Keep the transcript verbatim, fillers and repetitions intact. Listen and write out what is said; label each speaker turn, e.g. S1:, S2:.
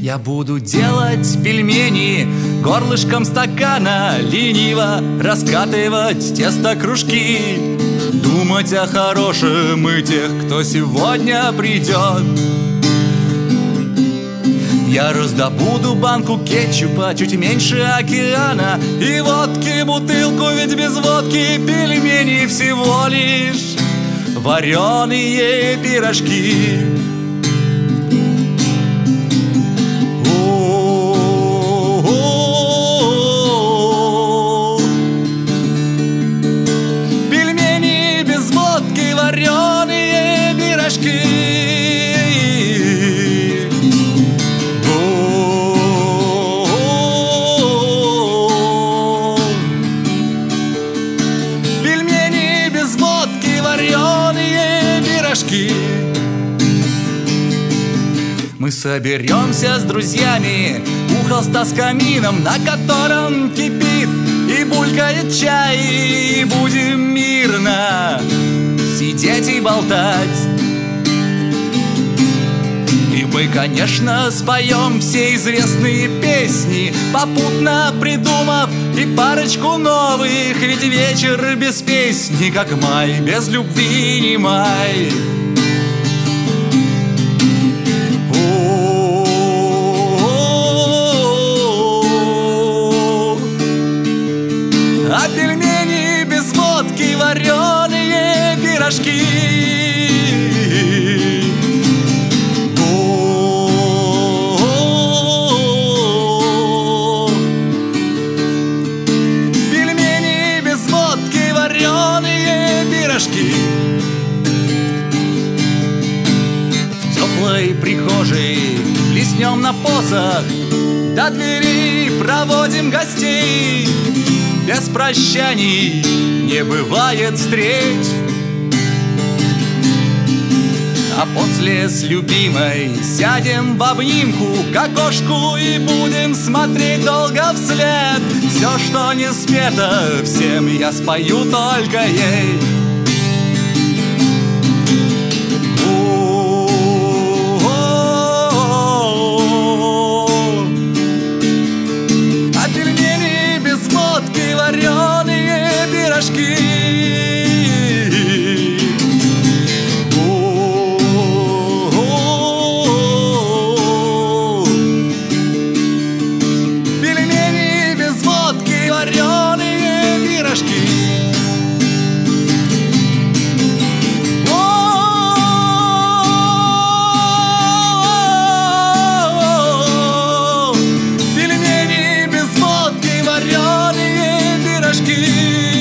S1: Я буду делать пельмени горлышком стакана, лениво раскатывать тесто кружки, думать о хорошем и тех, кто сегодня придет. Я раздобуду банку кетчупа чуть меньше океана и водки бутылку, ведь без водки пельмени всего лишь вареные пирожки. Пельмени без водки, вареные пирожки. Пельмени без водки, вареные пирожки. Мы соберемся с друзьями у холста с камином, на котором кипит и булькает чай, и будем мирно сидеть и болтать. И мы, конечно, споем все известные песни, попутно придумав и парочку новых, ведь вечер без песни, как май, без любви не май. А пельмени без водки, вареные пирожки. Пельмени без водки, вареные пирожки. В теплой прихожей плеснем на посох, до двери проводим гостей. Без прощаний не бывает встреч. А после с любимой сядем в обнимку к окошку и будем смотреть долго вслед. Все, что не спето всем, я спою только ей. А пельмени без водки, вареные пирожки. Пельмени без водки, вареные пирожки. Пельмени без водки, вареные пирожки.